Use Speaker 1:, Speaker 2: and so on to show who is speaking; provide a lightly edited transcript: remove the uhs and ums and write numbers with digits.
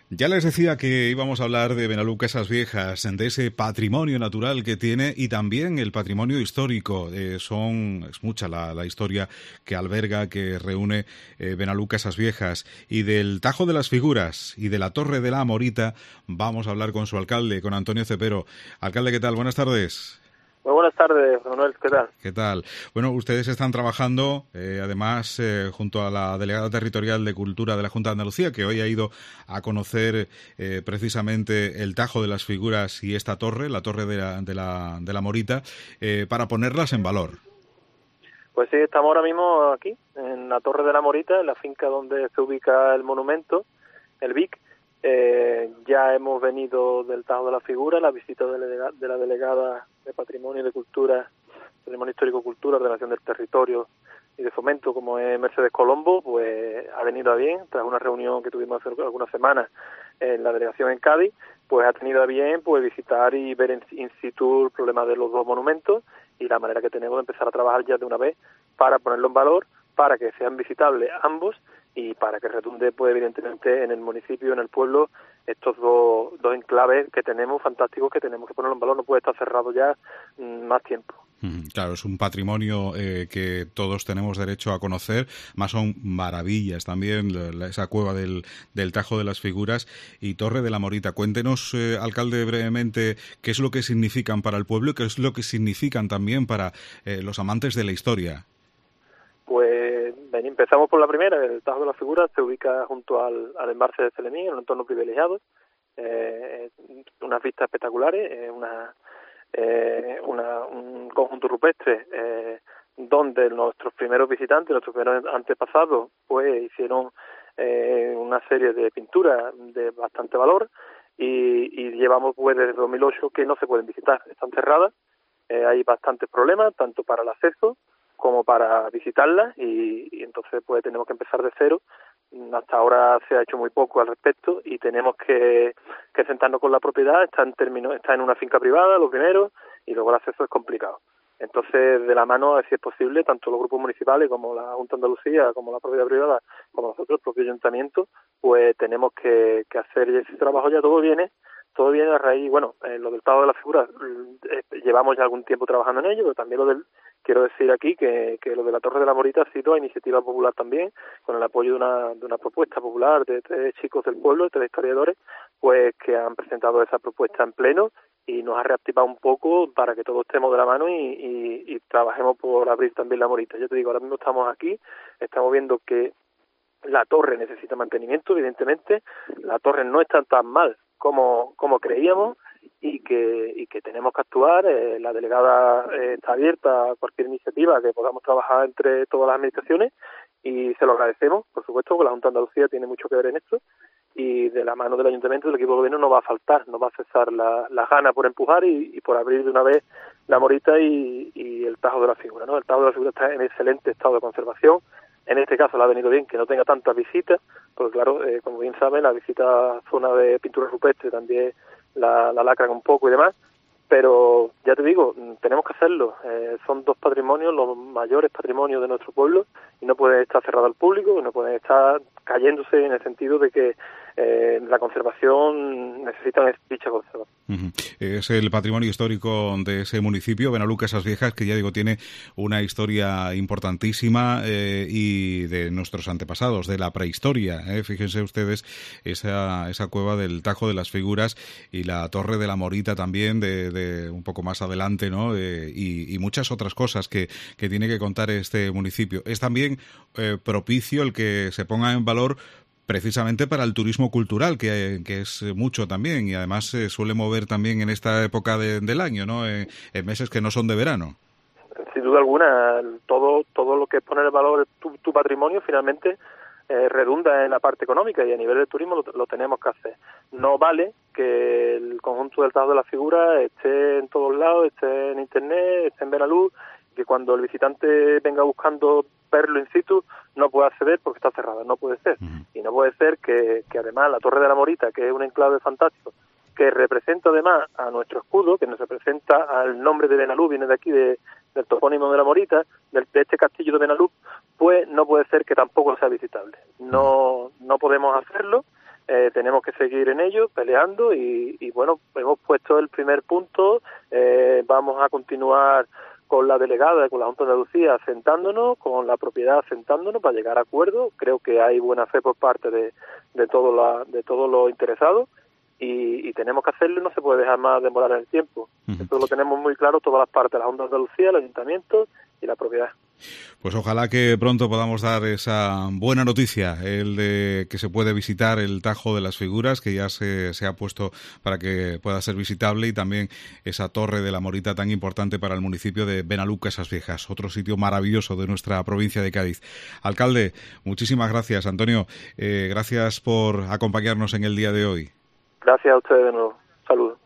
Speaker 1: Ya les decía que íbamos a hablar de Benalú Casas Viejas, de ese patrimonio natural que tiene y también el patrimonio histórico. Es mucha la historia que alberga, que reúne Benalú Casas Viejas. Y del Tajo de las Figuras y de la Torre de la Morita vamos a hablar con su alcalde, con Antonio Cepero. Alcalde, ¿qué tal? Buenas tardes.
Speaker 2: Muy buenas tardes, Manuel, ¿qué tal?
Speaker 1: ¿Qué tal? Bueno, ustedes están trabajando, además, junto a la Delegada Territorial de Cultura de la Junta de Andalucía, que hoy ha ido a conocer precisamente el Tajo de las Figuras y esta torre, la Torre de la Morita, para ponerlas en valor.
Speaker 2: Pues sí, estamos ahora mismo aquí, en la Torre de la Morita, en la finca donde se ubica el monumento, el BIC. Ya hemos venido del Tajo de la Figura, la visita de la Delegada de Patrimonio y de Cultura, Patrimonio Histórico, Cultura, Ordenación del Territorio y de Fomento, como es Mercedes Colombo, pues ha venido a bien, tras una reunión que tuvimos hace algunas semanas en la delegación en Cádiz, pues ha tenido a bien pues visitar y ver in situ el problema de los dos monumentos y la manera que tenemos de empezar a trabajar ya de una vez para ponerlo en valor, para que sean visitables ambos y para que redunde, pues evidentemente, en el municipio, en el pueblo, estos dos enclaves que tenemos, fantásticos, que tenemos que ponerlo en valor. No puede estar cerrado ya más tiempo.
Speaker 1: Claro, es un patrimonio que todos tenemos derecho a conocer, más son maravillas también, esa cueva del Tajo de las Figuras y Torre de la Morita. Cuéntenos, alcalde, brevemente, qué es lo que significan para el pueblo y qué es lo que significan también para los amantes de la historia.
Speaker 2: Pues empezamos por la primera. El Tajo de las Figuras se ubica junto al embalse de Celemín, en un entorno privilegiado, unas vistas espectaculares, un conjunto rupestre donde nuestros primeros visitantes, nuestros primeros antepasados, pues hicieron una serie de pinturas de bastante valor y llevamos pues desde 2008 que no se pueden visitar, están cerradas, hay bastantes problemas tanto para el acceso como para visitarlas y entonces pues tenemos que empezar de cero. Hasta ahora se ha hecho muy poco al respecto y tenemos que sentarnos con la propiedad. Está en una finca privada lo primero y luego el acceso es complicado. Entonces, de la mano, si es posible, tanto los grupos municipales como la Junta de Andalucía, como la propiedad privada, como nosotros, el propio ayuntamiento, pues tenemos que hacer ese trabajo. Ya todo viene a raíz, bueno, lo del Tajo de la Figura, llevamos ya algún tiempo trabajando en ello, pero también quiero decir aquí que lo de la Torre de la Morita ha sido a iniciativa popular también, con el apoyo de una propuesta popular de 3 chicos del pueblo, de 3 historiadores, pues que han presentado esa propuesta en pleno y nos ha reactivado un poco para que todos estemos de la mano y trabajemos por abrir también la Morita. Yo te digo, ahora mismo estamos aquí, estamos viendo que la torre necesita mantenimiento, evidentemente, la torre no está tan mal como creíamos y que tenemos que actuar. La delegada está abierta a cualquier iniciativa que podamos trabajar entre todas las administraciones y se lo agradecemos, por supuesto, porque la Junta de Andalucía tiene mucho que ver en esto y de la mano del ayuntamiento, del equipo de gobierno, no va a faltar, no va a cesar la gana por empujar y por abrir de una vez la Morita y el Tajo de la Figura, ¿no? El Tajo de la Figura está en excelente estado de conservación. En este caso le ha venido bien que no tenga tantas visitas, porque claro, como bien saben, la visita a zona de pintura rupestre también la lacran un poco y demás, pero ya te digo, tenemos que hacerlo. Son 2 patrimonios, los mayores patrimonios de nuestro pueblo, y no pueden estar cerrados al público, no pueden estar cayéndose en el sentido de que la conservación necesitan dicha conservación.
Speaker 1: Es el patrimonio histórico de ese municipio, Benalú Casas Viejas, que ya digo tiene una historia importantísima y de nuestros antepasados, de la prehistoria. Fíjense ustedes esa cueva del Tajo de las Figuras y la Torre de la Morita también, de un poco más adelante, ¿no? Y muchas otras cosas que tiene que contar este municipio. Es también propicio el que se ponga en valor precisamente para el turismo cultural, que es mucho también, y además se suele mover también en esta época del año, ¿no? En meses que no son de verano.
Speaker 2: Sin duda alguna, todo lo que es poner en valor tu patrimonio finalmente redunda en la parte económica y a nivel de turismo lo tenemos que hacer. No vale que el conjunto del Tajo de la Figura esté en todos lados, esté en internet, esté en Benalú, que cuando el visitante venga buscando verlo in situ no puede acceder porque está cerrada, no puede ser. Y no puede ser que además la Torre de la Morita, que es un enclave fantástico, que representa además a nuestro escudo, que nos representa al nombre de Benalú, viene de aquí del topónimo de la Morita, de este castillo de Benalú, pues no puede ser que tampoco sea visitable. No podemos hacerlo. tenemos que seguir en ello, peleando y bueno, hemos puesto el primer punto, vamos a continuar con la delegada, con la Junta de Andalucía, sentándonos, con la propiedad sentándonos para llegar a acuerdos. Creo que hay buena fe por parte de todos los interesados y tenemos que hacerlo y no se puede dejar más demorar en el tiempo. Eso lo tenemos muy claro todas las partes, la Junta de Andalucía, el Ayuntamiento y la propiedad.
Speaker 1: Pues ojalá que pronto podamos dar esa buena noticia, el de que se puede visitar el Tajo de las Figuras, que ya se ha puesto para que pueda ser visitable, y también esa Torre de la Morita tan importante para el municipio de Benaluca Esas Viejas, otro sitio maravilloso de nuestra provincia de Cádiz. Alcalde, muchísimas gracias. Antonio, gracias por acompañarnos en el día de hoy.
Speaker 2: Gracias a ustedes de nuevo. Saludos.